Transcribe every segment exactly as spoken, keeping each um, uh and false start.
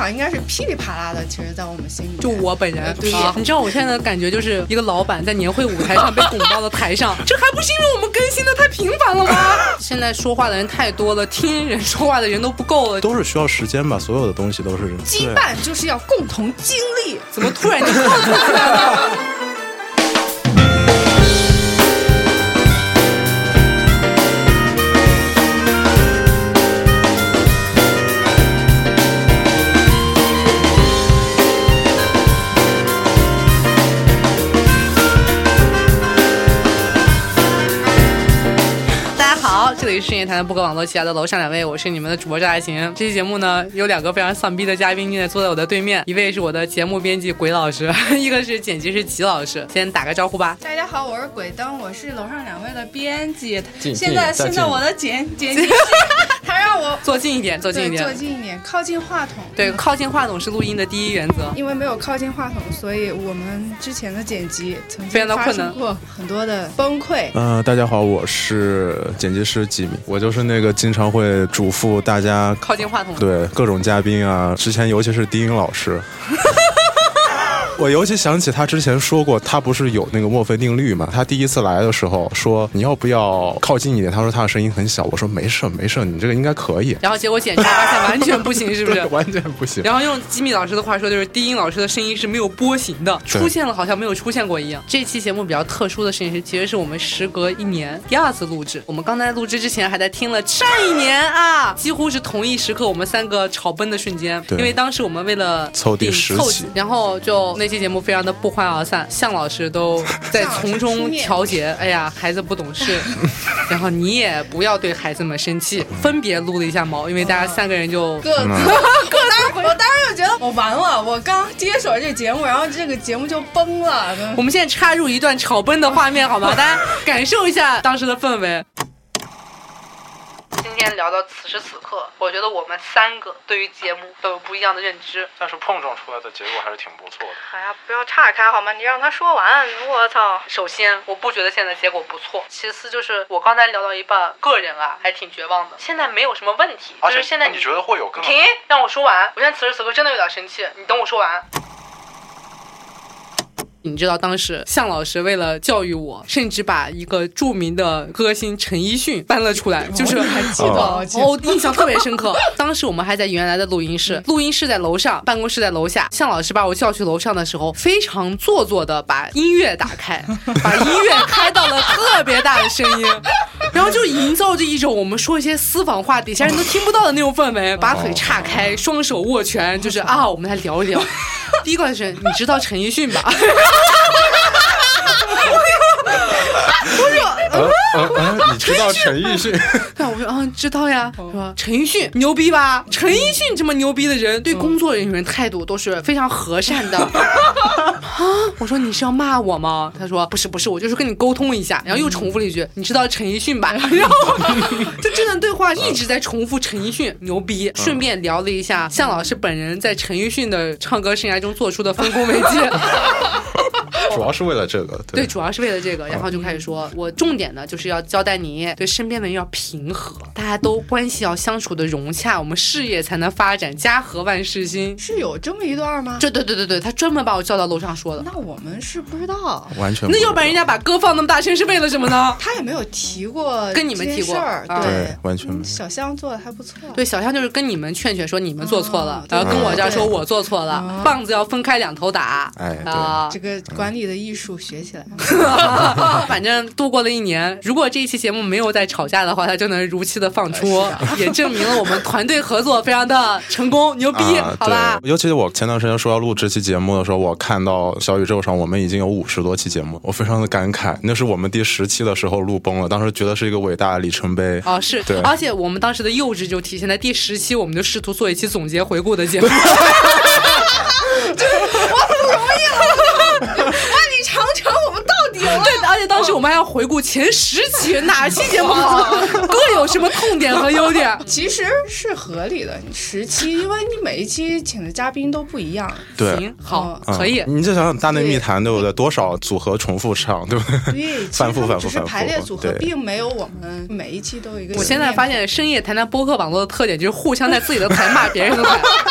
场应该是噼里啪啦的，其实在我们心里就我本人、 呃、对、 啊、你知道我现在的感觉就是一个老板在年会舞台上被拱到了台上这还不是因为我们更新的太频繁了吗？现在说话的人太多了，听人说话的人都不够了， 都是需要时间吧，所有的东西都是羁绊就是要共同经历。 怎么突然就跳出来了？这里是深夜谈的播客网络旗下的楼上两位，我是你们的主播赵爱行。这期节目呢，有两个非常丧逼的嘉宾，现在坐在我的对面，一位是我的节目编辑鬼老师，一个是剪辑师齐老师。先打个招呼吧。 大家好，我是鬼灯，我是楼上两位的编辑。 现在现在我的剪剪辑师他让我坐近一点，坐近一点， 坐近一点，靠近话筒。 对，靠近话筒是录音的第一原则。 因为没有靠近话筒，所以我们之前的剪辑曾经发生过很多的崩溃。 嗯、呃，大家好，我是剪辑师吉米，我就是那个经常会嘱咐大家靠近话筒， 对各种嘉宾啊，之前尤其是低音老师。我尤其想起他之前说过，他不是有那个墨菲定律嘛？他第一次来的时候说你要不要靠近一点，他说他的声音很小，我说没事没事，你这个应该可以。 然后结果检查发现完全不行，是不是？ 完全不行。 然后用吉米老师的话说，就是低音老师的声音是没有波形的，出现了好像没有出现过一样。这期节目比较特殊的事情是，其实是我们时隔一年第二次录制。我们刚才录制之前还在听了上一年啊，几乎是同一时刻我们三个吵奔的瞬间。因为当时我们为了凑第十期， 然后就那期节目非常的不欢而散，向老师都在从中调节。哎呀，孩子不懂事，然后你也不要对孩子们生气，分别撸了一下毛，因为大家三个人就各自各自。我当时就觉得我完了，我刚接手这个节目，然后这个节目就崩了。 我们现在插入一段吵奔的画面好吗？大家感受一下当时的氛围。今天聊到此时此刻，我觉得我们三个对于节目都有不一样的认知， 但是碰撞出来的结果还是挺不错的。 哎呀，不要岔开好吗？你让他说完，我操！首先，我不觉得现在结果不错。其次就是我刚才聊到一半，个人啊还挺绝望的。现在没有什么问题，就是现在你, 你觉得会有更停，让我说完。我现在此时此刻真的有点生气，你等我说完。你知道当时向老师为了教育我，甚至把一个著名的歌星陈奕迅搬了出来，就是还记得哦，哦印象特别深刻。当时我们还在原来的录音室，录音室在楼上，办公室在楼下。向老师把我叫去楼上的时候，非常做作的把音乐打开，把音乐开到了特别大的声音，然后就营造着一种我们说一些私房话底下人都听不到的那种氛围，把腿岔开，双手握拳，就是啊，我们来聊一聊。第一个是你知道陈奕迅吧？我说， 呃呃呃，你知道陈奕迅？ 对，我说啊，知道呀。说陈奕迅牛逼吧？陈奕迅这么牛逼的人，对工作人员态度都是非常和善的。啊，我说你是要骂我吗？他说不是不是，我就是跟你沟通一下。然后又重复了一句，你知道陈奕迅吧？然后就这段对话一直在重复陈奕迅牛逼，顺便聊了一下向老师本人在陈奕迅的唱歌生涯中做出的丰功伟绩。 主要是为了这个， 对, 对，主要是为了这个，然后就开始说，我重点呢就是要交代你对身边的人要平和，大家都关系要相处的融洽，我们事业才能发展，家和万事兴。 是有这么一段吗？ 这对对对对，他专门把我叫到楼上说的。 那我们是不知道， 完全不知道。 那要不然人家把歌放那么大声是为了什么呢？ 他也没有提过跟你们提过， 对, 对，完全没有。 小香做的还不错。 对，小香就是跟你们劝劝说你们做错了，哦、然后跟我这儿说我做错了，哦、棒子要分开两头打。 哎， 啊、 呃，这个管理的艺术学起来。 反正度过了一年，如果这一期节目没有再吵架的话，它就能如期的放出，啊、也证明了我们团队合作非常的成功，牛逼，啊、好吧？ 尤其是我前段时间说要录这期节目的时候，我看到小宇宙上我们已经有五十多期节目，我非常的感慨，那是我们第十期的时候录崩了，当时觉得是一个伟大的里程碑。 哦，是， 对， 而且我们当时的幼稚就体现在第十期，我们就试图做一期总结回顾的节目。 我不容易了，万里长城我们到底了。 对，而且当时我们还要回顾前十期哪期节目好，各有什么痛点和优点。 其实是合理的，十期，因为你每一期请的嘉宾都不一样。 对， 行，好，嗯、可以。 你就想想大内密谈，对不对？多少组合重复唱，对不对？ 对， 反复反复反复。排列组合，并没有我们每一期都有一个。 我现在发现深夜谈谈播客网络的特点就是互相在自己的台骂别人的台。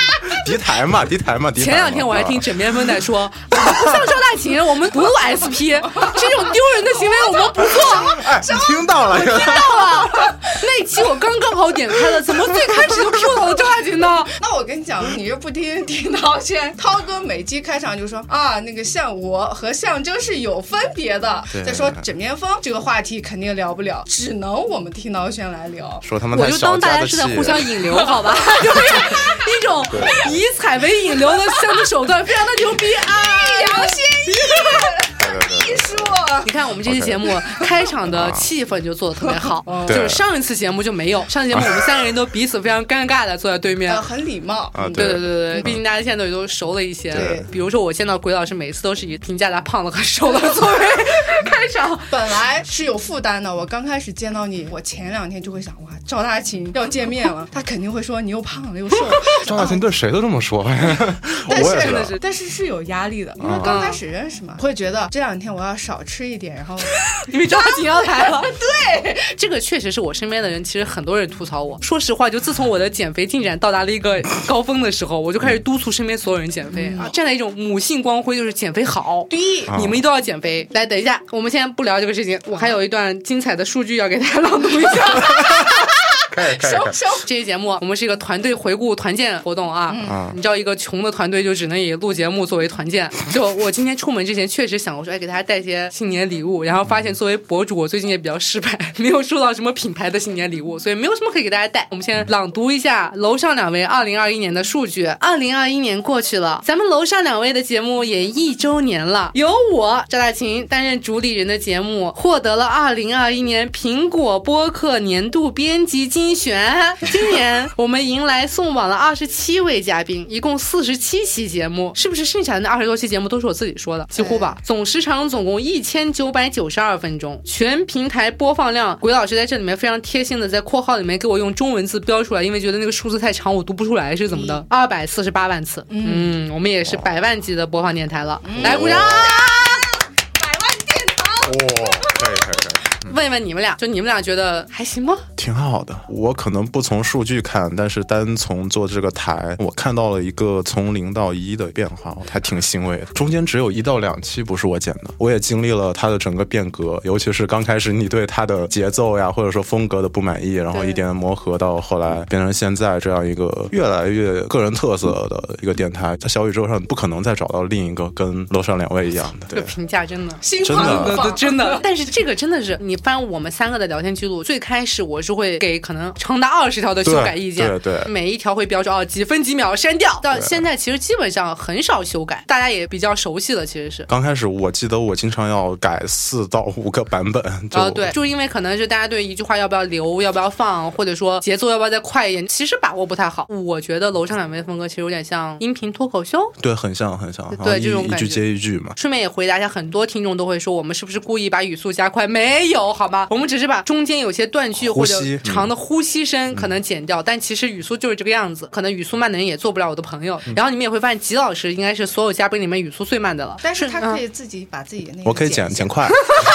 敌台嘛，敌台嘛，敌台嘛。 前两天我还听枕边风在说，不像赵大秦，我们不录 S P， 这种丢人的行为我们不做。 哎，你听到了？ 我听到了。那一期我刚刚好点开了，怎么最开始就 Q 到了赵大秦呢？ 那我跟你讲，你是不听听到先，涛哥每期开场就说啊，那个像我和象征是有分别的。再说枕边风这个话题肯定聊不了，只能我们听到轩来聊。 说他们太我就当大家是在互相引流，好吧？就是一种以彩为引流的相声手段，非常的牛逼啊！ 易烊千玺，艺术。 你看我们这期节目开场的气氛就做的特别好，就是上一次节目就没有，上一次节目我们三个人都彼此非常尴尬的坐在对面， 呃、很礼貌。 啊， 对对对对，毕竟大家现在都都熟了一些。 对， 比如说我见到鬼老师，每次都是以评价他胖了和瘦了作为开场。 本来是有负担的，我刚开始见到你，我前两天就会想，哇，赵大秦要见面了，他肯定会说你又胖了又瘦了。 赵大秦对谁都这么说， 但我也是是但是是有压力的，因为刚开始认识嘛，会觉得这两天我要少吃一点，然后因为赵大秦要来了。 对， 这个确实是我身边的人，其实很多人吐槽我。说实话，就自从我的减肥进展到达了一个高峰的时候，我就开始督促身边所有人减肥、嗯、啊，站在一种母性光辉，就是减肥好， 对， 你们都要减肥。来，等一下，我们先不聊这个事情，我还有一段精彩的数据要给大家朗读一下。 收收， 这期节目我们是一个团队回顾团建活动啊、嗯、你知道一个穷的团队就只能以录节目作为团建。就我今天出门之前确实想，我说哎给大家带些新年礼物，然后发现作为博主我最近也比较失败，没有收到什么品牌的新年礼物，所以没有什么可以给大家带。我们先朗读一下楼上两位二零二一年的数据。二零二一年过去了，咱们楼上两位的节目也一周年了，由我赵大秦担任主理人的节目获得了二零二一年苹果播客年度编辑精选。今年我们迎来送往了二十七位嘉宾，一共四十七期节目，是不是剩下的那二十多期节目都是我自己说的？几乎吧。总时长总共一千九百九十二分钟，全平台播放量，鬼老师在这里面非常贴心的在括号里面给我用中文字标出来，因为觉得那个数字太长我读不出来是怎么的。二百四十八万次，嗯，我们也是百万级的播放电台了，嗯、来鼓掌！ 百万殿堂， 哇、哦，可以可以可以。 问问你们俩，就你们俩觉得还行吗？ 挺好的。我可能不从数据看，但是单从做这个台，我看到了一个从零到一的变化，我还挺欣慰的。中间只有一到两期不是我剪的，我也经历了它的整个变革，尤其是刚开始你对它的节奏呀，或者说风格的不满意，然后一点磨合到后来变成现在这样一个越来越个人特色的一个电台。在小宇宙上不可能再找到另一个跟楼上两位一样的。 这个评价真的心真的真的，但是这个真的是你翻我们三个的聊天记录，最开始我是会给可能长达二十条的修改意见， 对 对, 对， 每一条会标注哦几分几秒删掉。到现在其实基本上很少修改，大家也比较熟悉了。其实是刚开始我记得我经常要改四到五个版本，就、 呃、对，就是因为可能是大家对一句话要不要留，要不要放，或者说节奏要不要再快一点，其实把握不太好。我觉得楼上两位风格其实有点像音频脱口秀， 对，很像很像， 对这种感觉， 一句接一句嘛。 顺便也回答一下，很多听众都会说我们是不是故意把语速加快？没有，好吗？我们只是把中间有些断句或者长的呼吸声可能剪掉、嗯、但其实语速就是这个样子，可能语速慢的人也做不了我的朋友、嗯、然后你们也会发现吉老师应该是所有嘉宾里面语速最慢的了， 但是他可以自己把自己那个、 嗯、我可以剪剪快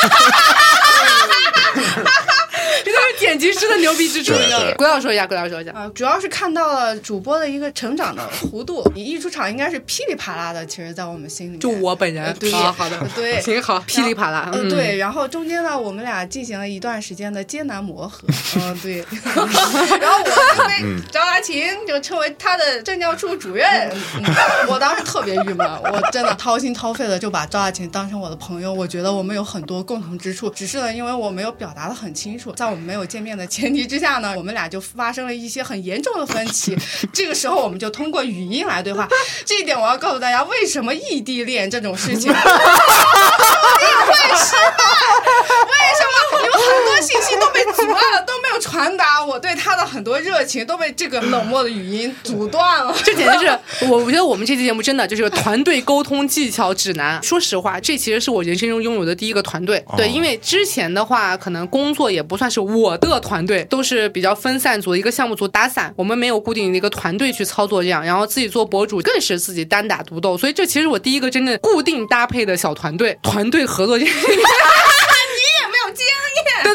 这就是剪辑师的牛逼之处。鬼老说一下，鬼老说一下、 呃、主要是看到了主播的一个成长的弧度，你一出场应该是噼里啪啦的，其实在我们心里面就我本人、呃、 对、 啊、好的对行好噼里啪啦、 嗯、对，然后中间呢我们俩进行了一段时间的艰难磨合嗯对然后我因为赵大秦就成为他的政教处主任、嗯、我当时特别郁闷，我真的掏心掏肺的就把赵大秦当成我的朋友，我觉得我们有很多共同之处，只是呢因为我没有表达的很清楚，在我们没有见面的前提之下呢，我们俩就发生了一些很严重的分歧这个时候我们就通过语音来对话，这一点我要告诉大家为什么异地恋这种事情一定会失败，为什么你们很多信息都被阻碍了，都没有传达我对他的很多热情都被这个冷漠的语音阻断了。 这简直是我我觉得我们这期节目真的就是个团队沟通技巧指南。说实话，这其实是我人生中拥有的第一个团队。对，因为之前的话可能工作也不算是我的团队，都是比较分散组，一个项目组打散，我们没有固定的一个团队去操作这样，然后自己做博主更是自己单打独斗，所以这其实我第一个真正固定搭配的小团队，团队合作这你也没有经验， 对对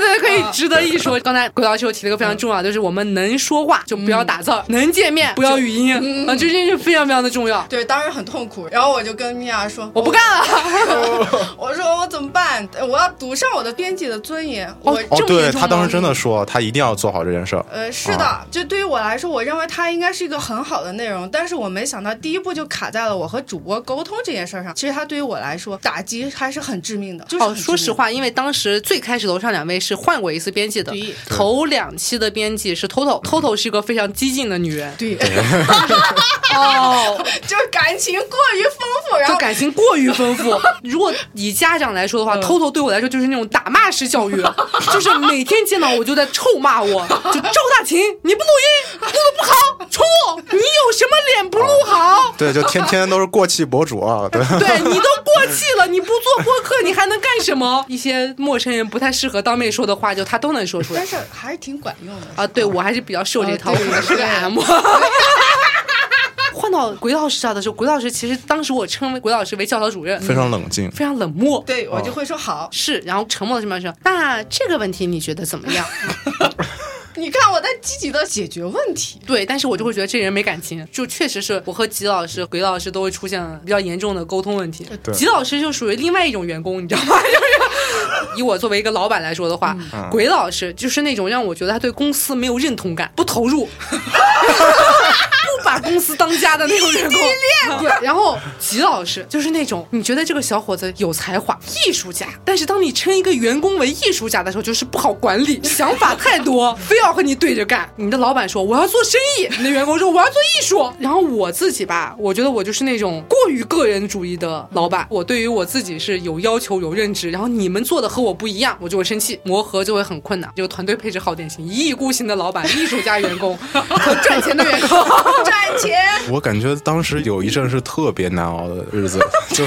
对，可以值得一说。刚才鬼老师有提了一个非常重要的，就是我们能说话就不要打字，能见面不要语音啊，这件事非常非常的重要。 对，当时很痛苦，然后我就跟米娅说， 我不干了。 我说我怎么办？我要赌上我的编辑的尊严。我哦，对他当时真的说，他一定要做好这件事儿。 呃，是的，就对于我来说，我认为它应该是一个很好的内容，但是我没想到第一步就卡在了我和主播沟通这件事上。其实它对于我来说打击还是很致命的。就是、 哦，说实话，因为当时最开始楼上两位是换过一次编辑的，头两期的编辑是 Toto，Toto 是一个非常激进的女人， 对， 哦， 就是感情过于丰富，然后就感情过于丰富。如果以家长来说的话、嗯、，Toto 对我来说就是那种打骂式教育，就是每天见到我就在臭骂我，就赵大秦，你不录音，录的不好，冲我，你有什么脸不录好？ 对，就天天都是过气博主啊，对， 对你都过气了，你不做播客，你还能干什么？一些陌生人不太适合当面说的话，就他都能说出来， 但是还是挺管用的啊。对，我还是比较受这套，我是个 M。换到鬼老师这的时候，鬼老师其实当时我称为鬼老师为教导主任， 非常冷静， 非常冷漠。 对，我就会说好、哦、 是，然后沉默的什么说，那这个问题你觉得怎么样？ 你看我在积极的解决问题， 对，但是我就会觉得这人没感情，就确实是我和吉老师、鬼老师都会出现比较严重的沟通问题。吉老师就属于另外一种员工，你知道吗？就是以我作为一个老板来说的话，嗯、鬼老师就是那种让我觉得他对公司没有认同感，不投入。不把公司当家的那种员工，对。然后吉老师就是那种你觉得这个小伙子有才华，艺术家，但是当你称一个员工为艺术家的时候，就是不好管理，想法太多，非要和你对着干。你的老板说我要做生意，你的员工说我要做艺术。然后我自己吧，我觉得我就是那种过于个人主义的老板，我对于我自己是有要求、有认知，然后你们做的和我不一样，我就会生气，磨合就会很困难。这个团队配置好典型，一意孤行的老板，艺术家员工和赚钱的员工。 赚钱， 我感觉当时有一阵是特别难熬的日子，就是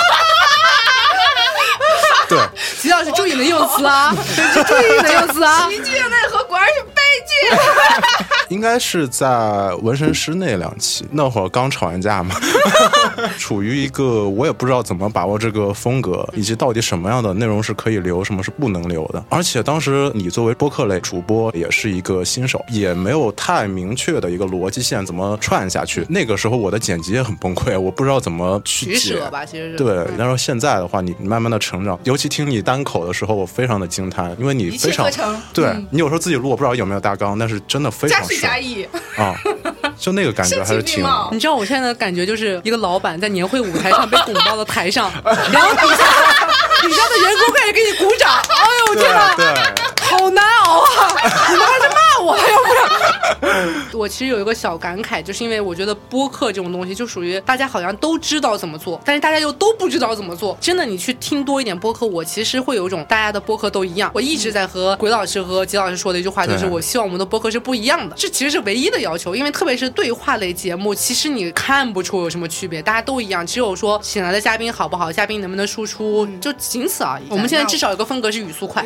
对， 吉老师注意你的用词啊，注意你的用词啊， 喜剧的内核果然是悲剧。 应该是在纹身师那两期，那会儿刚吵完架嘛，处于一个我也不知道怎么把握这个风格，以及到底什么样的内容是可以留，什么是不能留的。而且当时你作为播客类主播也是一个新手，也没有太明确的一个逻辑线怎么串下去。那个时候我的剪辑也很崩溃，我不知道怎么去取舍吧，其实是对。然后现在的话，你慢慢的成长，尤其听你单口的时候，我非常的惊叹，因为你非常对、嗯、你有时候自己录，我不知道有没有大纲，但是真的非常顺。 加一啊，就那个感觉还是挺…… 你知道我现在的感觉就是一个老板在年会舞台上被拱到了台上，然后底下底下的员工开始给你鼓掌，哎呦天哪，好难熬啊！你们还是骂我，要不然我其实有一个小感慨，就是因为我觉得播客这种东西就属于大家好像都知道怎么做，但是大家又都不知道怎么做。真的，你去听多一点播客，我其实会有一种大家的播客都一样。我一直在和鬼老师和吉老师说的一句话，就是我希望我们的播客是不一样的。这其实是唯一的要求，因为特别是对话类节目，其实你看不出有什么区别，大家都一样，只有说请来的嘉宾好不好，嘉宾能不能输出，就仅此而已。我们现在至少有个风格是语速快。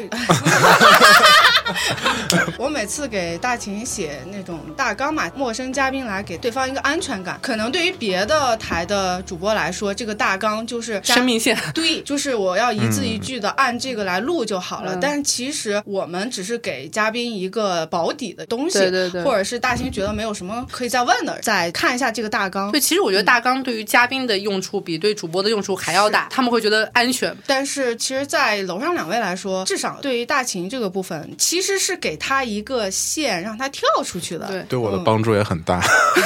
我每次给大秦写那种大纲嘛，陌生嘉宾来给对方一个安全感。可能对于别的台的主播来说，这个大纲就是生命线， 对，就是我要一字一句的按这个来录就好了。嗯、但是其实我们只是给嘉宾一个保底的东西， 对对对， 或者是大秦觉得没有什么可以再问的，再看一下这个大纲。 对，其实我觉得大纲对于嘉宾的用处比对主播的用处还要大，他们会觉得安全。 但是其实，在楼上两位来说，至少对于大秦这个部分，其实是给他一个线，让他跳出去的。 对， 对我的帮助也很大。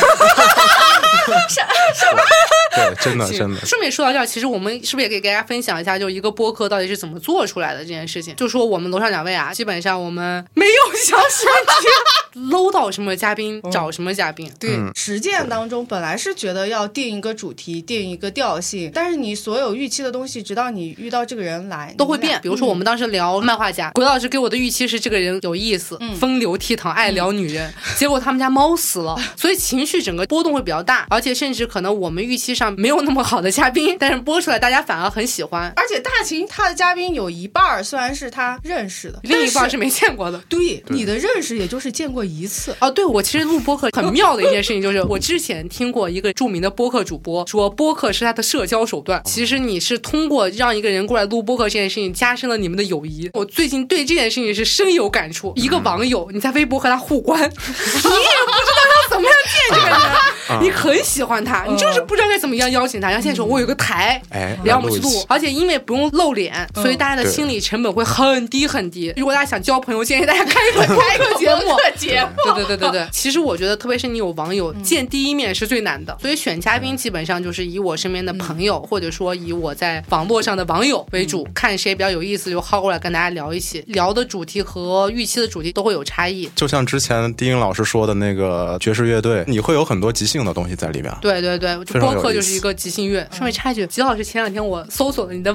什什么？ 对，真的真的。 顺便说到这儿，其实我们是不是也给大家分享一下，就一个播客到底是怎么做出来的这件事情？就说我们楼上两位啊，基本上我们没有想选题，搂到什么嘉宾、哦、找什么嘉宾。 对、嗯，实践当中本来是觉得要定一个主题，定一个调性，但是你所有预期的东西，直到你遇到这个人来， 都会变。比如说我们当时聊漫画家，鬼老师给我的预期是这个人有意思，嗯、风流倜傥，爱聊女人，嗯、结果他们家猫死了，所以情绪整个波动会比较大，而且甚至可能我们预期上没有那么好的嘉宾，但是播出来大家反而很喜欢。 而且大秦他的嘉宾有一半虽然是他认识的， 另一半是没见过的。 对，你的认识也就是见过过一次。 哦，对，我其实录播客很妙的一件事情就是，我之前听过一个著名的播客主播说，播客是他的社交手段。其实你是通过让一个人过来录播客这件事情，加深了你们的友谊。我最近对这件事情是深有感触。一个网友，你在微博和他互关，你也不知道要怎么样见这个人，你很喜欢他，你就是不知道该怎么样邀请他。然后现在说我有个台，然后我们去录，而且因为不用露脸，所以大家的心理成本会很低很低。如果大家想交朋友，建议大家开一个播客节目。 节目， 对对对对对。其实我觉得，特别是你有网友见第一面是最难的，所以选嘉宾基本上就是以我身边的朋友，或者说以我在网络上的网友为主，看谁比较有意思就薅过来跟大家聊一起。聊的主题和预期的主题都会有差异。 就像之前丁英老师说的那个爵士乐队，你会有很多即兴的东西在里面。 对对对，播客就是一个即兴乐。顺便插一句，吉老师前两天我搜索了你的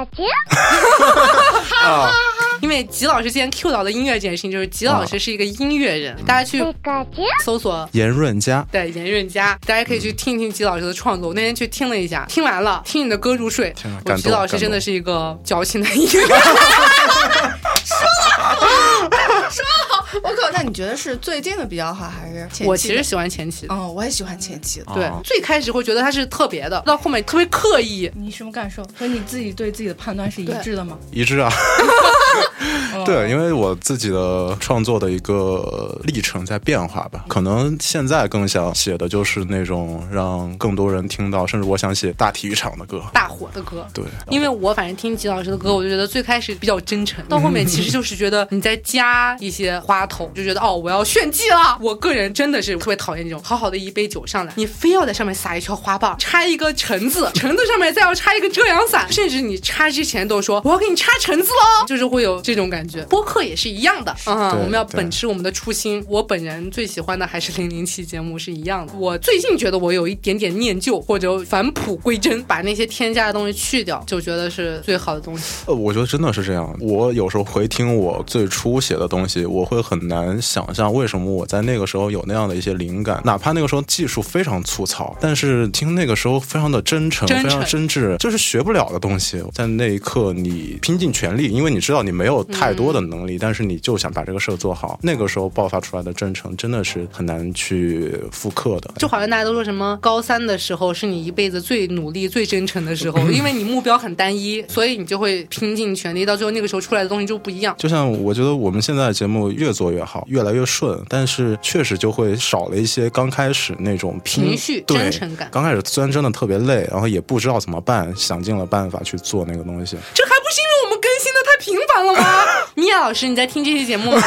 啊，因为吉老师之前 Q 到的音乐这件事情，就是吉老师是一个音乐人，大家去搜索严润佳， 对，严润佳，大家可以去听听吉老师的创作。我那天去听了一下，听完了，听你的歌入睡。我吉老师真的是一个矫情的音乐人。 说得好，说得好。我靠，那你觉得是最近的比较好，还是前期的？ 我其实喜欢前期的。 嗯，我也喜欢前期的。 对，最开始会觉得他是特别的，到后面特别刻意。 你什么感受？和你自己对自己的判断是一致的吗？ 一致啊。对，因为我自己的创作的一个历程在变化吧，可能现在更想写的就是那种让更多人听到，甚至我想写大体育场的歌， 大火的歌。 对， 因为我反正听吉老师的歌，我就觉得最开始比较真诚，到后面其实就是觉得你在加一些花头，就觉得哦，我要炫技了。我个人真的是特别讨厌这种好好的一杯酒上来，你非要在上面撒一圈花瓣，插一个橙子，橙子上面再要插一个遮阳伞，甚至你插之前都说我要给你插橙子喽，就是会有这种感觉。播客也是一样的，嗯，我们要秉持我们的初心。我本人最喜欢的还是零零七节目是一样的。我最近觉得我有一点点念旧或者返璞归真，把那些添加的东西去掉，就觉得是最好的东西。 呃，我觉得真的是这样。我有时候回听我最初写的东西，我会很难想象为什么我在那个时候有那样的一些灵感，哪怕那个时候技术非常粗糙，但是听那个时候非常的真诚， 真诚非常真挚，就是学不了的东西，在那一刻你拼尽全力，因为你知道你没有太多的能力，嗯，但是你就想把这个事儿做好，那个时候爆发出来的真诚真的是很难去复刻的。 就好像大家都说什么高三的时候是你一辈子最努力最真诚的时候，因为你目标很单一，所以你就会拼尽全力，到最后那个时候出来的东西就不一样。 就像我觉得我们现在的节目越做越好，越来越顺，但是确实就会少了一些刚开始那种拼情绪真诚感。 刚开始虽然真的特别累，然后也不知道怎么办，想尽了办法去做那个东西。 这还不是因为我们更新的太频繁了吗？米娅老师，你在听这期节目吗？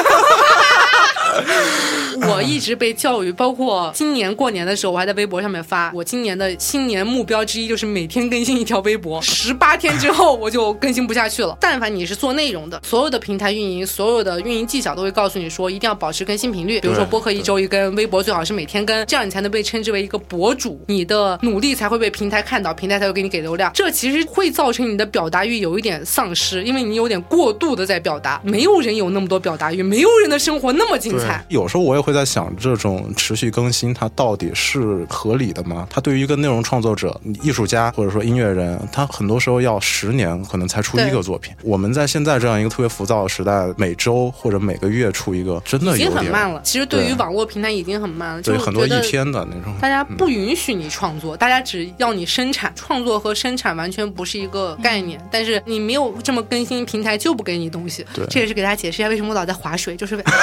我一直被教育，包括今年过年的时候，我还在微博上面发，我今年的新年目标之一就是每天更新一条微博。十八天之后我就更新不下去了。但凡你是做内容的，所有的平台运营，所有的运营技巧都会告诉你说，一定要保持更新频率。比如说播客一周一更，微博最好是每天更，这样你才能被称之为一个博主，你的努力才会被平台看到，平台才会给你给流量。这其实会造成你的表达欲有一点丧失，因为你有点过度的在表达。没有人有那么多表达欲，没有人的生活那么精彩。 有时候我也会在想，这种持续更新它到底是合理的吗？它对于一个内容创作者、艺术家或者说音乐人，他很多时候要十年可能才出一个作品。我们在现在这样一个特别浮躁的时代，每周或者每个月出一个，真的有点已经很慢了。其实对于网络平台已经很慢了， 对，很多一天的那种。 大家不允许你创作，嗯，大家只要你生产。创作和生产完全不是一个概念，嗯，但是你没有这么更新，平台就不给你东西。 对， 这也是给大家解释一下为什么我老在划水，就是为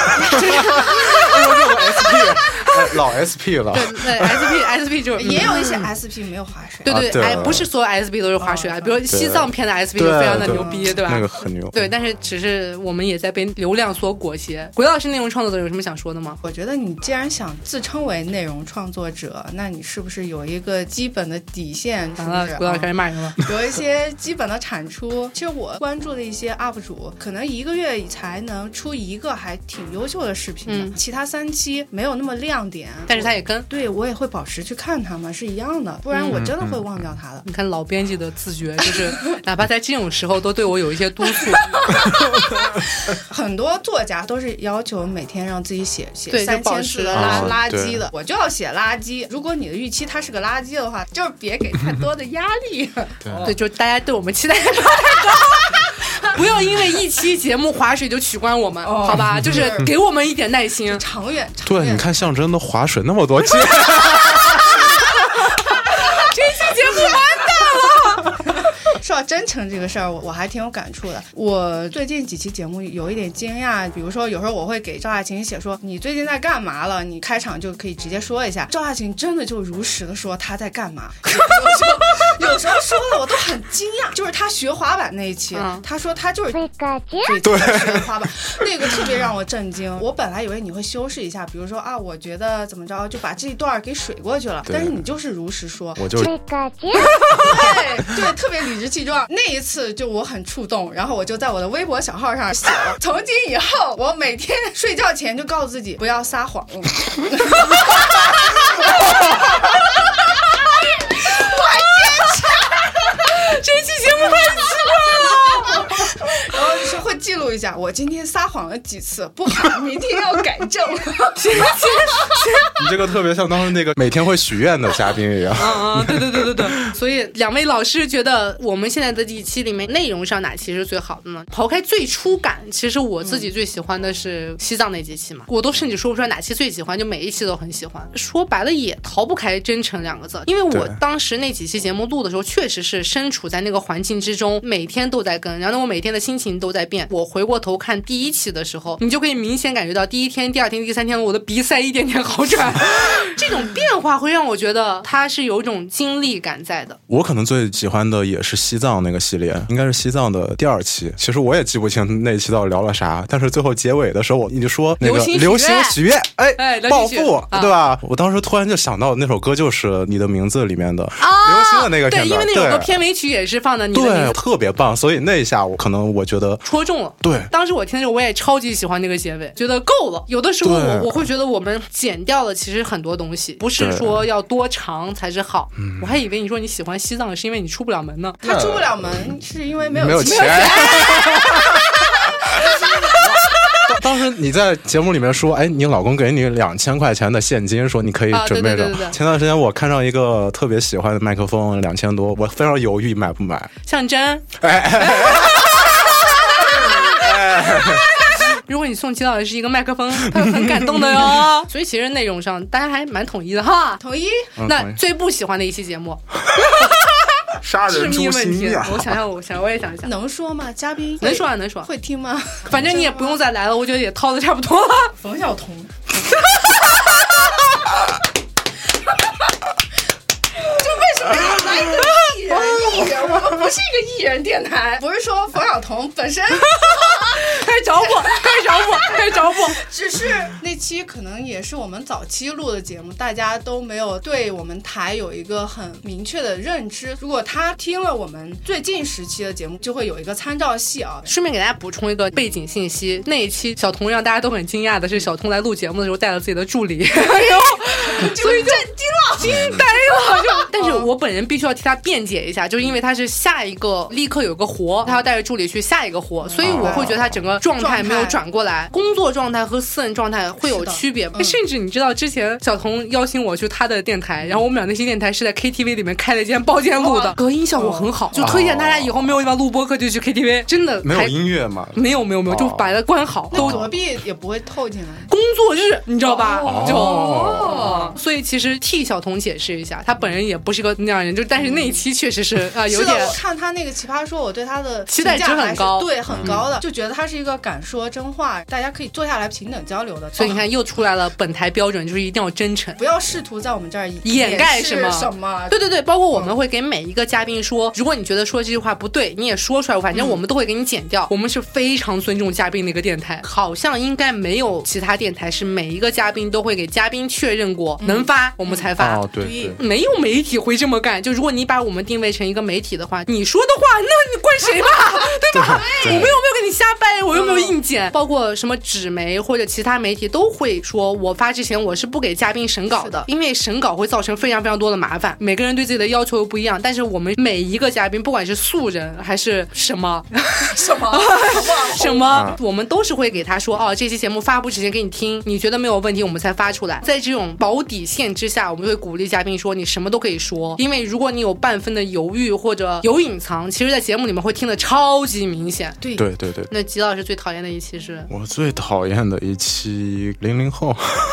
S P 老 S P 了。 对对 S P S P 就是也有一些 S P 没有划水。 对对， 啊，对哎，不是所有 S P 都是划水啊，比如西藏片的 S P 就非常的牛逼， 对, 对吧？ 那个很牛。 对，但是只是我们也在被流量所裹挟。鬼老师内容创作者有什么想说的吗？ 我觉得你既然想自称为内容创作者，那你是不是有一个基本的底线？是不是？ 鬼老师开始骂人了。 有一些基本的产出。其实我关注的一些 U P 主，可能一个月才能出一个还挺优秀的视频的，嗯，其他三期没有那么亮点， 但是他也跟， 对，我也会保持去看他们，是一样的，不然我真的会忘掉他的。嗯， 你看老编辑的自觉，就是哪怕在这种时候都对我有一些督促。 很多作家都是要求每天让自己写写三千字的垃垃圾的，我就要写垃圾。如果你的预期它是个垃圾的话，就是别给太多的压力。 对， 对，就大家对我们期待不要太高。 不要因为一期节目划水就取关我们， 哦、 好吧？就是给我们一点耐心， 长远。长对， 远你看象征都划水那么多期。 这期节目完蛋了。 说到真诚这个事儿，我我还挺有感触的。我最近几期节目有一点惊讶，比如说有时候我会给赵亚琴写说你最近在干嘛了，你开场就可以直接说一下。赵亚琴真的就如实的说她在干嘛，有时候有时候说的我都很惊讶。就是她学滑板那一期，嗯、她说她就是最近学滑板，那个特别让我震惊。我本来以为你会修饰一下，比如说啊，我觉得怎么着就把这一段给水过去了，但是你就是如实说， 我就对对，特别理直气壮。那一次就我很触动，然后我就在我的微博小号上写了，从今以后我每天睡觉前就告诉自己不要撒谎。我还坚持， 这期节目太奇怪了。 然后就是会记录一下我今天撒谎了几次，不好，明天要改正。 行行行， 你这个特别像当时那个每天会许愿的嘉宾一样。 啊啊，对对对对对。所以两位老师觉得我们现在的几期里面内容上哪期是最好的呢？抛开最初感，其实我自己最喜欢的是西藏那几期嘛，我都甚至说不出来哪期最喜欢，就每一期都很喜欢。说白了也逃不开真诚两个字，因为我当时那几期节目录的时候，确实是身处在那个环境之中，每天都在跟，然后我每天的心情都在变。我回过头看第一期的时候，你就可以明显感觉到第一天、第二天、第三天我的鼻塞一点点好转，这种变化会让我觉得它是有一种经历感在的。 我可能最喜欢的也是西藏那个系列，应该是西藏的第二期。其实我也记不清那期到底聊了啥，但是最后结尾的时候，我一说那个流行许愿，哎，哎暴富，啊、对吧？我当时突然就想到那首歌就是《你的名字》里面的、啊、流行的那个片段， 对，因为那首歌片尾曲也是放的你的名字， 对，特别棒。所以那一下我可能我觉得戳中了。 对， 当时我听的时候我也超级喜欢那个结尾，觉得够了。有的时候我我会觉得我们剪掉了其实很多东西，不是说要多长才是好。我还以为你说你喜欢西藏是因为你出不了门呢。 他出不了门是因为没有没有钱。当时你在节目里面说，哎，你老公给你两千块钱的现金，说你可以准备着。啊、对对对对对，前段时间我看上一个特别喜欢的麦克风，两千多，我非常犹豫买不买。 象征。哎哎哎如果你送齐老师是一个麦克风，他会很感动的哟。所以其实内容上大家还蛮统一的哈。 统一。 那最不喜欢的一期节目。 杀人诛心呀！我想想，我想，我也想想， 能说吗？嘉宾能说啊，能说。 会听吗？ 反正你也不用再来了，我觉得也掏的差不多了。 冯小彤。就为什么要来一个艺人？艺人，我们不是一个艺人电台，不是说冯小彤本身。 开始找我，开始找我，开始找我。 只是那期可能也是我们早期录的节目，大家都没有对我们台有一个很明确的认知。如果他听了我们最近时期的节目，就会有一个参照系啊。 顺便给大家补充一个背景信息，那一期小童让大家都很惊讶的是，小童来录节目的时候带了自己的助理，然后所以震惊了， 惊呆了。就但是我本人必须要替他辩解一下，就是因为他是下一个立刻有个活，他要带着助理去下一个活，所以我会觉得他整个状态没有转过来，工作状态和私人状态会有区别。嗯、甚至你知道之前小童邀请我去他的电台，然后我们俩那些电台是在 K T V 里面开了一间包间录的，隔音效果很好，就推荐大家以后没有地方录播客就去 K T V， 真的没有音乐吗？ 没有没有没有，就把它关好， 都隔壁也不会透进来。 工作日你知道吧？ 哦、 就、哦、所以其实替小童解释一下，他本人也不是个那样人，就但是那一期确实是啊、呃、有点。 我看他那个奇葩说，我对他的期待值很高， 对很高的、嗯，就觉得他是一个敢说真话，大家可以坐下来平等交流的。 所以你看，又出来了本台标准，就是一定要真诚， 不要试图在我们这儿掩盖什么什么。 对对对，包括我们会给每一个嘉宾说，如果你觉得说这句话不对，你也说出来，反正我们都会给你剪掉。嗯、我们是非常尊重嘉宾的一个电台，好像应该没有其他电台是每一个嘉宾都会给嘉宾确认过、嗯、能发我们才发。 哦，对对， 没有媒体会这么干。就如果你把我们定位成一个媒体的话，你说的话，那你怪谁吧？对吧？对，我们又没有给你瞎掰，我又没有硬剪。嗯、包括什么纸媒或者其他媒体都会说，我发之前我是不给嘉宾审稿的，因为审稿会造成非常非常多的麻烦。每个人对自己的要求又不一样，但是我们每一个嘉宾，不管是素人还是什么什么什么，我们都是会给他说，哦，这期节目发布之前给你听，你觉得没有问题，我们才发出来。在这种保底线之下，我们会鼓励嘉宾说，你什么都可以说。 说，因为如果你有半分的犹豫或者有隐藏，其实在节目里面会听得超级明显。 对对对对。 那吉老师最讨厌的一期是？ 我最讨厌的一期零零后。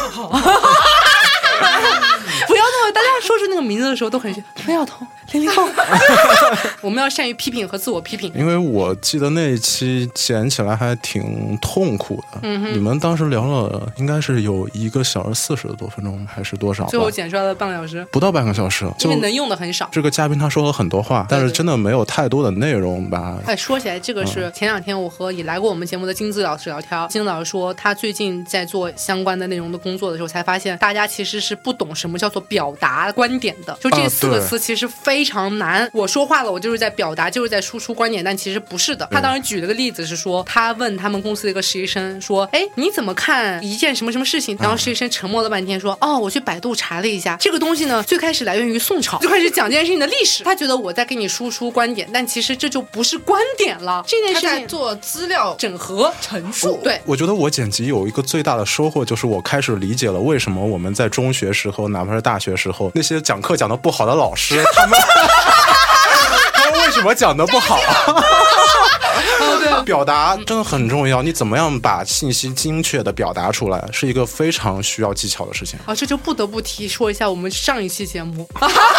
不要那么，大家说出那个名字的时候都很不要痛零零后。我们要善于批评和自我批评。 因为我记得那一期剪起来还挺痛苦的。嗯，你们当时聊了应该是有一个小时四十多分钟还是多少？ 最后剪出来了半个小时， 不到半个小时， 因为能用的很少。 这个嘉宾他说了很多话，但是真的没有太多的内容吧。 哎，说起来这个是前两天我和也来过我们节目的金子老师聊天，金子老师说他最近在做相关的内容的工作的时候，才发现大家其实是不懂什么叫做表达观点的。就这四个词其实非常难。啊、我说话了，我就是在表达，就是在输出观点，但其实不是的。他当时举了个例子是说，他问他们公司的一个实习生说，哎，你怎么看一件什么什么事情？然后实习生沉默了半天说，哦，我去百度查了一下，这个东西呢最开始来源于宋朝，就开始讲这件事情的历史。他觉得我在给你输出观点，但其实这就不是观点了，这件事情他在做资料整合陈述。 对， 我觉得我剪辑有一个最大的收获，就是我开始理解了为什么我们在中学时候，哪怕是大学时候，那些讲课讲得不好的老师，他们他们为什么讲得不好？ 哦，对， 表达真的很重要，你怎么样把信息精确的表达出来，是一个非常需要技巧的事情。 啊，这就不得不提说一下我们上一期节目。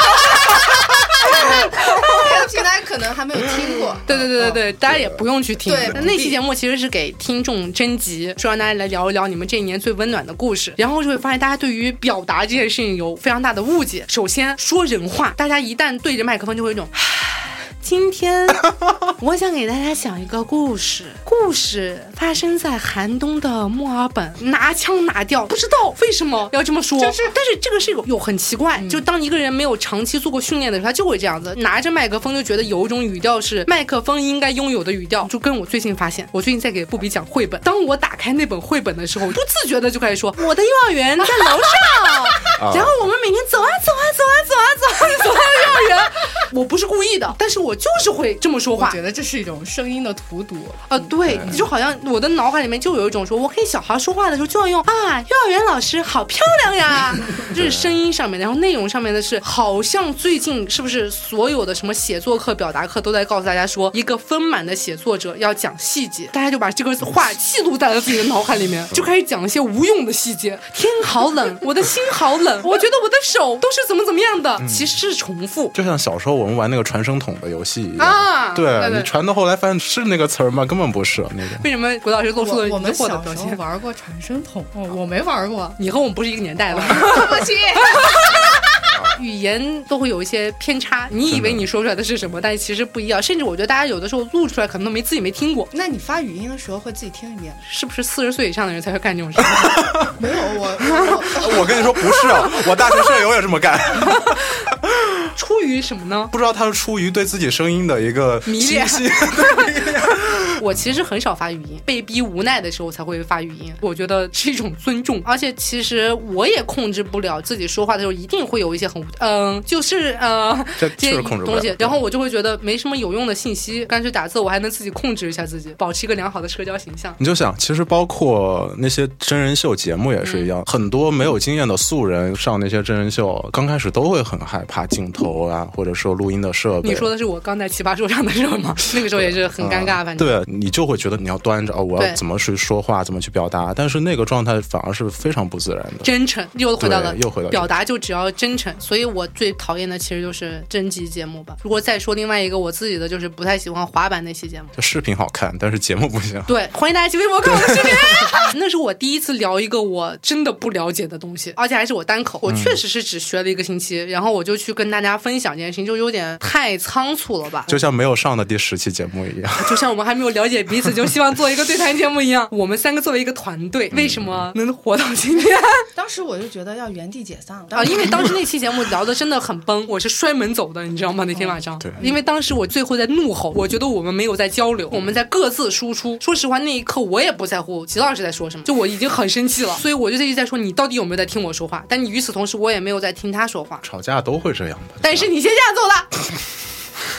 别的平台可能还没有听过。 对对对对对，大家也不用去听。 对， 那期节目其实是给听众征集，说让大家来聊一聊你们这一年最温暖的故事。然后就会发现大家对于表达这件事情有非常大的误解。首先说人话，大家一旦对着麦克风就会有一种。今天我想给大家讲一个故事，故事发生在寒冬的墨尔本，拿腔拿调，不知道为什么要这么说，就是，但是这个是有有很奇怪，嗯、就当一个人没有长期做过训练的时候，他就会这样子，拿着麦克风就觉得有一种语调是麦克风应该拥有的语调，就跟我最近发现，我最近在给布比讲绘本，当我打开那本绘本的时候，不自觉的就开始说我的幼儿园在楼上，然后我们每天走啊走啊走啊走啊走啊走到幼儿园，我不是故意的，但是我就是会这么说话。 我觉得这是一种声音的荼毒啊，对，就好像我的脑海里面就有一种说，我跟小孩说话的时候就要用啊，幼儿园老师好漂亮呀，这是声音上面的，然后内容上面的是，好像最近是不是所有的什么写作课、表达课都在告诉大家说，一个丰满的写作者要讲细节，大家就把这个话记录在了自己的脑海里面，就开始讲一些无用的细节。天好冷，我的心好冷，我觉得我的手都是怎么怎么样的，嗯、其实是重复， 就像小时候我们玩那个传声筒的游戏一样啊， 对，对对，你传到后来发现是那个词儿吗？根本不是那个。 为什么郭老师露出了我们小时候玩过传声筒，哦，我没玩过， 你和我们不是一个年代的， 对不起。 语言都会有一些偏差，你以为你说出来的是什么，但是其实不一样。甚至我觉得大家有的时候录出来可能都没自己没听过。 那你发语音的时候会自己听一遍？ 是不是四十岁以上的人才会干这种事？ 没有，我我我跟你说不是啊，我大学舍友也这么干。 出于什么呢？ 不知道他是出于对自己声音的一个迷恋。我其实很少发语音，被逼无奈的时候才会发语音。我觉得是一种尊重，而且其实我也控制不了自己说话的时候一定会有一些很嗯、呃，就是呃这些东西， 然后我就会觉得没什么有用的信息，干脆打字我还能自己控制一下自己，保持一个良好的社交形象。 你就想，其实包括那些真人秀节目也是一样，嗯、很多没有经验的素人上那些真人秀，刚开始都会很害怕镜头啊，或者说录音的设备。 你说的是我刚在奇葩说上的时候吗？那个时候也是很尴尬，反正对你就会觉得你要端着哦，我要怎么去说话，怎么去表达，但是那个状态反而是非常不自然的。 真诚，又回到了又回到表达，就只要真诚。所以我最讨厌的其实就是征集节目吧。如果再说另外一个我自己的，就是不太喜欢滑板那期节目。 就视频好看，但是节目不行。 对，欢迎大家去微博看我的视频。那是我第一次聊一个我真的不了解的东西，而且还是我单口。我确实是只学了一个星期，然后我就去跟大家分享这件事情，就有点太仓促了吧？ 就像没有上的第十期节目一样， 就像我们还没有了解彼此，就希望做一个对谈节目一样。我们三个作为一个团队，为什么能活到今天？ 当时我就觉得要原地解散了啊，因为当时那期节目聊的真的很崩，我是摔门走的，你知道吗？那天晚上， 对， 因为当时我最后在怒吼，我觉得我们没有在交流，我们在各自输出。说实话，那一刻我也不在乎齐老师在说什么，就我已经很生气了，所以我就一直在说你到底有没有在听我说话？但你与此同时，我也没有在听他说话。 吵架都会这样的， 但是你先这样做的。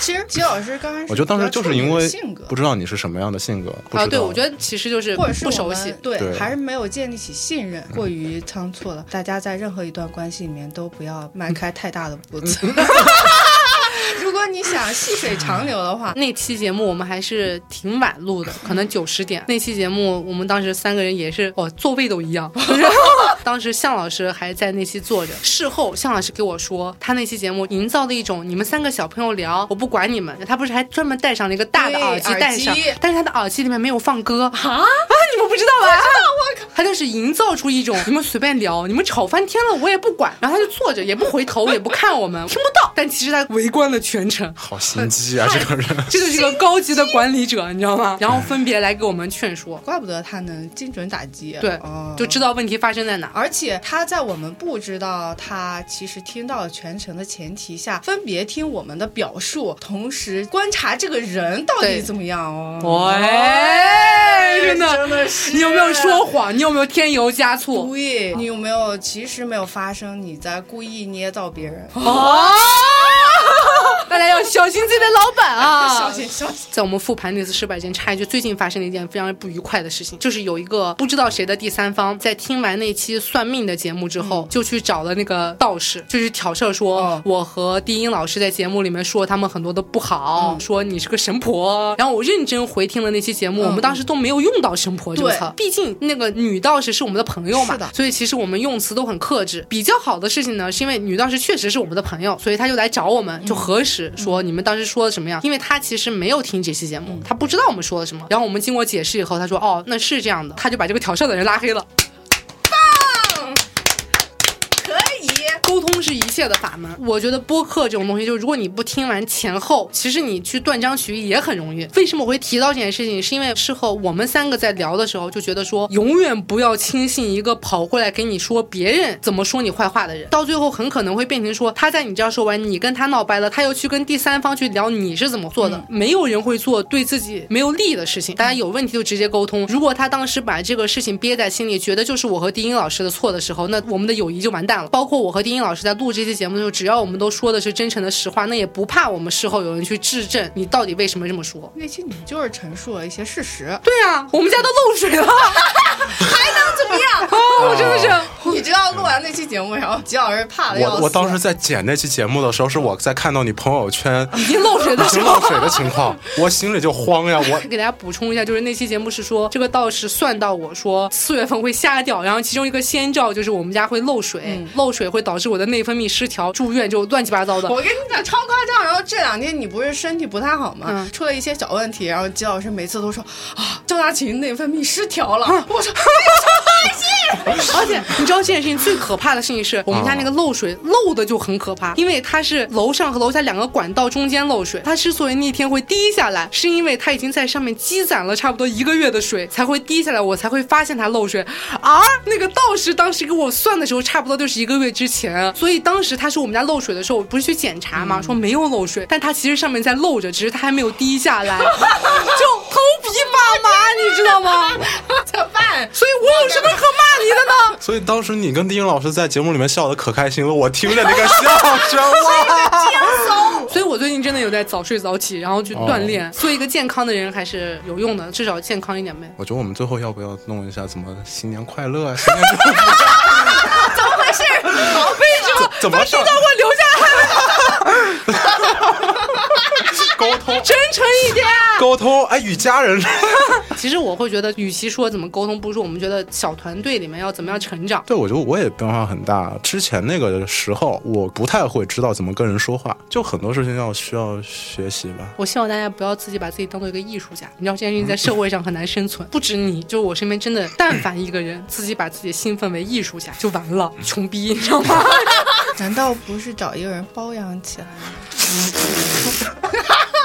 其实吉老师刚开始， 我觉得当时就是因为性格不知道你是什么样的性格啊。 对，我觉得其实就是或者是不熟悉， 对， 对还是没有建立起信任，过于仓促了。大家在任何一段关系里面都不要迈开太大的步子。如果你想细水长流的话， 那期节目我们还是挺晚录的，可能九十点。那期节目我们当时三个人也是，哦，座位都一样。当时向老师还在那期坐着，事后向老师给我说，他那期节目营造的一种你们三个小朋友聊，我不管你们。他不是还专门戴上了一个大的耳机戴上，但是他的耳机里面没有放歌啊啊！你们不知道吧？他就是营造出一种你们随便聊，你们吵翻天了我也不管，然后他就坐着也不回头也不看我们，听不到，但其实他围观了全程。 好心机啊，这个人， 这就是个高级的管理者，你知道吗？然后分别来给我们劝说， 怪不得他能精准打击。 对， 哦， 就知道问题发生在哪。 而且他在我们不知道他其实听到了全程的前提下，分别听我们的表述，同时观察这个人到底怎么样哦。 喂，真的真的是， 你有没有说谎？你有没有添油加醋？ 对，你有没有其实没有发生？你在故意捏造别人？ 哦。大家要小心自己的老板啊！ 小心小心！ 在我们复盘那次失败前，插一句，最近发生了一件非常不愉快的事情，就是有一个不知道谁的第三方，在听完那期算命的节目之后，嗯、就去找了那个道士，就去挑事说、哦、我和低音老师在节目里面说他们很多的不好，嗯、说你是个神婆。然后我认真回听了那期节目，嗯、我们当时都没有用到神婆这个词，毕竟那个女道士是我们的朋友嘛，所以其实我们用词都很克制。比较好的事情呢，是因为女道士确实是我们的朋友，所以她就来找我们，就核实。说你们当时说的什么样？因为他其实没有听这期节目，他不知道我们说了什么。然后我们经过解释以后，他说哦，那是这样的，他就把这个挑事的人拉黑了。 棒，可以。 沟通是一切的法门。我觉得播客这种东西，就是如果你不听完前后，其实你去断章取义也很容易。为什么我会提到这件事情？是因为事后我们三个在聊的时候，就觉得说，永远不要轻信一个跑过来给你说别人怎么说你坏话的人，到最后很可能会变成说，他在你这样说完，你跟他闹掰了，他又去跟第三方去聊你是怎么做的。嗯、没有人会做对自己没有利的事情，大家有问题就直接沟通。如果他当时把这个事情憋在心里，觉得就是我和低音老师的错的时候，那我们的友谊就完蛋了。包括我和低音老师在录这期节目的时候，只要我们都说的是真诚的实话，那也不怕我们事后有人去质证你到底为什么这么说。 那期你们就是陈述了一些事实。 对啊，我们家都漏水了还能怎么样？ 哦，我真的是、哦、 你知道录完那期节目，然后吉老师怕的要死。 我我当时在剪那期节目的时候，是我在看到你朋友圈已经漏水的已经漏水的情况，我心里就慌呀。我给大家补充一下，就是那期节目是说这个道士算到我说四月份会瞎掉，然后其中一个先兆就是我们家会漏水、嗯、漏水会导致我的内分泌失调，住院就乱七八糟的。 我跟你讲超夸张。然后这两天你不是身体不太好吗、嗯、出了一些小问题，然后吉老师每次都说啊，赵大琴内分泌失调了、嗯、我说而且你知道这件事情最可怕的事情是我们家那个漏水漏的就很可怕，因为它是楼上和楼下两个管道中间漏水，它之所以那天会滴下来，是因为它已经在上面积攒了差不多一个月的水才会滴下来，我才会发现它漏水。而那个道士当时给我算的时候差不多就是一个月之前，所以当时他说我们家漏水的时候，我不是去检查吗、嗯、说没有漏水，但它其实上面在漏着，只是它还没有滴下来就头皮发麻你知道吗？ 怎么办？ 所以我有什么可骂你的呢？ 所以当时你跟丁英老师在节目里面笑得可开心了，我听着那个笑声哇， 所以我最近真的有在早睡早起，然后去锻炼、哦、做一个健康的人还是有用的，至少健康一点呗。 我觉得我们最后要不要弄一下怎么新年快乐啊，新年祝福怎么回事？好悲伤， 怎么上把我留下来沟通真诚一点， 沟通哎，与家人其实我会觉得与其说怎么沟通，不是我们觉得小团队里面要怎么样成长。 对，我觉得我也变化很大。之前那个时候我不太会知道怎么跟人说话，就很多事情要需要学习吧。 我希望大家不要自己把自己当做一个艺术家，你知道这件事情在社会上很难生存、嗯、不止你，就我身边真的但凡一个人自己把自己兴奋为艺术家就完了，穷逼你知道吗？ 难道不是找一个人包养起来吗？这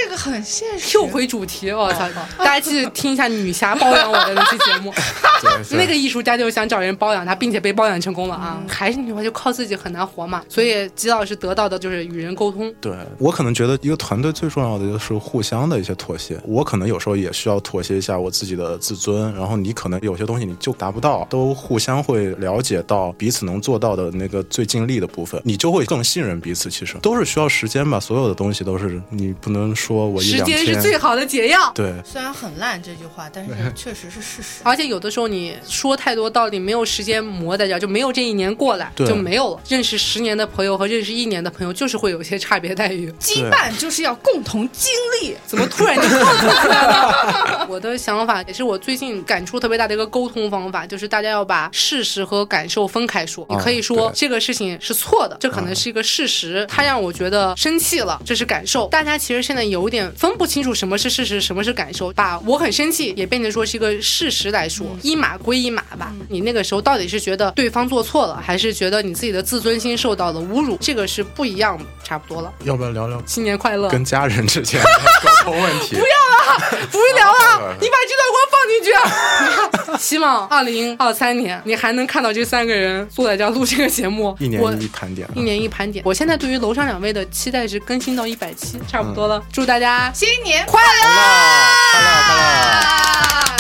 这个很现实。 又回主题，我操！大家记得听一下女侠包养我的那期节目。那个艺术家就想找人包养他，并且被包养成功了啊！嗯、还是那句话，就靠自己很难活嘛。所以吉老师得到的就是与人沟通。 对，我可能觉得一个团队最重要的就是互相的一些妥协。我可能有时候也需要妥协一下我自己的自尊，然后你可能有些东西你就达不到，都互相会了解到彼此能做到的那个最尽力的部分，你就会更信任彼此。其实都是需要时间吧，所有的东西都是你不能说我一两天。 时间是最好的解药。 对， 虽然很烂这句话，但是确实是事实。 而且有的时候你说太多道理，没有时间磨在这儿，就没有这一年过来，就没有了。认识十年的朋友和认识一年的朋友，就是会有一些差别待遇。 羁绊就是要共同经历。 怎么突然就跳出来了？我的想法也是我最近感触特别大的一个沟通方法，就是大家要把事实和感受分开说。你可以说、哦、这个事情是错的，这可能是一个事实，它让我觉得生气了，这是感受。大家其实现在有点分不清楚什么是事实，什么是感受，把我很生气也变成说是一个事实来说，嗯、一码归一码吧。嗯、你那个时候到底是觉得对方做错了，还是觉得你自己的自尊心受到了侮辱？这个是不一样的，差不多了。 要不要聊聊新年快乐？ 跟家人之间的沟通问题？ 不要了，不聊了，你把这段给我放进去。希望二零二三年你还能看到这三个人坐在这录这个节目。 一年一盘点， 一年一盘点。我现在对于楼上两位的期待是更新到一百期，差不多了。嗯、祝大家新年快乐！ 快乐快乐！